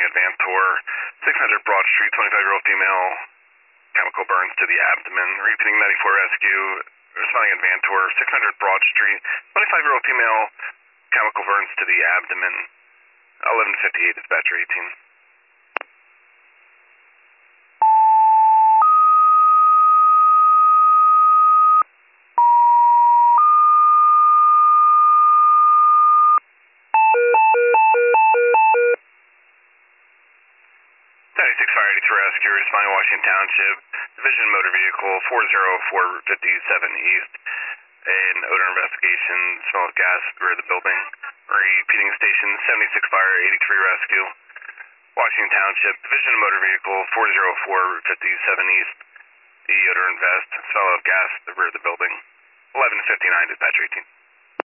Responding Advance Tour, 600 Broad Street, 25-year-old female, chemical burns to the abdomen. Repeating 94 rescue. Responding Advance Tour, 600 Broad Street, 25-year-old female, chemical burns to the abdomen. 1158, dispatcher 18. Fire 83 Rescue, responding Washington Township, Division Motor Vehicle 40457 East. An odor investigation, smell of gas rear the building. Repeating station 76 Fire 83 Rescue, Washington Township, Division Motor Vehicle 40457 East. The odor invest, smell of gas rear the building. 1159, dispatcher 18.